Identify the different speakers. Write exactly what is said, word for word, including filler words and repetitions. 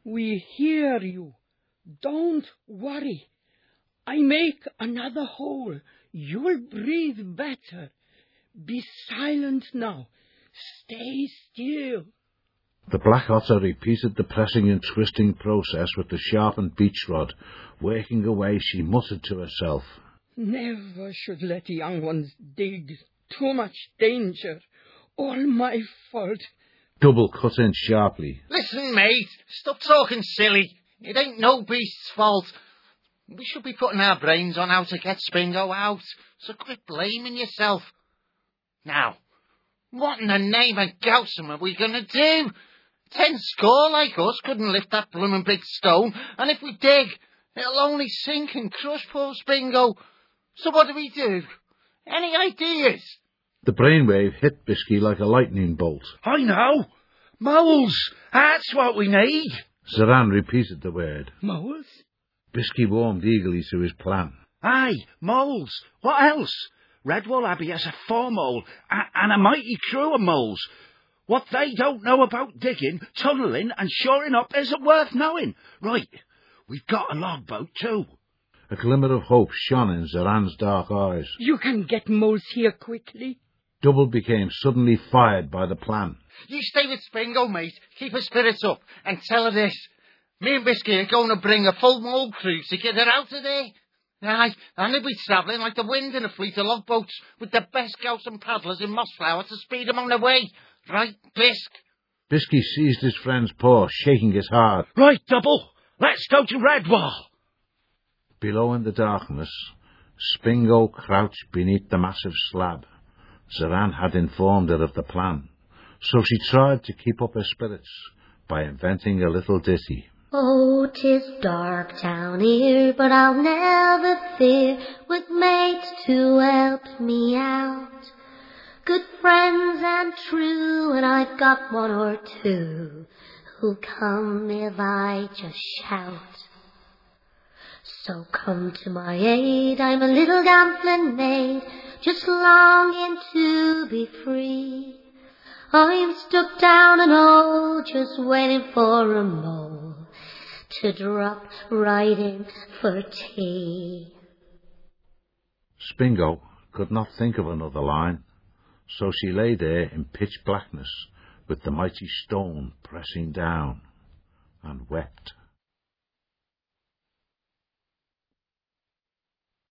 Speaker 1: We hear you. Don't worry. I make another hole. You'll breathe better. Be silent now. Stay still.
Speaker 2: The black otter repeated the pressing and twisting process with the sharpened beech rod. Working away, she muttered to herself,
Speaker 1: Never should let young ones dig. Too much danger. All my fault.
Speaker 2: Double cut in sharply.
Speaker 3: Listen, mate, stop talking silly. It ain't no beast's fault. We should be putting our brains on how to get Spingo out, so quit blaming yourself. Now, what in the name of Gowsome are we going to do? Ten score like us couldn't lift that bloomin' big stone, and if we dig, it'll only sink and crush poor Spingo. So what do we do? Any ideas?
Speaker 2: The brainwave hit Bisky like a lightning bolt.
Speaker 4: I know. Moles. That's what we need.
Speaker 2: Zeran repeated the word.
Speaker 1: Moles?
Speaker 2: Bisky warmed eagerly to his plan.
Speaker 4: Aye, moles. What else? Redwall Abbey has a four-mole and a mighty crew of moles. What they don't know about digging, tunnelling and shoring up isn't worth knowing. Right, we've got a logboat too.
Speaker 2: A glimmer of hope shone in Zeran's dark eyes.
Speaker 1: You can get moles here quickly.
Speaker 2: Double became suddenly fired by the plan.
Speaker 3: You stay with Spingo, mate. Keep her spirits up and tell her this. Me and Bisky are going to bring a full mole crew to get her out of there. Aye, and they'll be travelling like the wind in a fleet of logboats with the best Gowsome paddlers in Mossflower to speed them on their way. Right, Bisk?
Speaker 2: Bisky seized his friend's paw, shaking it hard.
Speaker 4: Right, Double. Let's go to Redwall.
Speaker 2: Below in the darkness, Spingo crouched beneath the massive slab. Zeran had informed her of the plan, so she tried to keep up her spirits by inventing a little ditty.
Speaker 5: Oh, 'tis dark down here, but I'll never fear, with mates to help me out. Good friends and true, and I've got one or two who'll come if I just shout. So come to my aid, I'm a little gambling maid, just longing to be free. I'm stuck down an hole, just waiting for a mole to drop right in for tea.
Speaker 2: Spingo could not think of another line, so she lay there in pitch blackness with the mighty stone pressing down, and wept.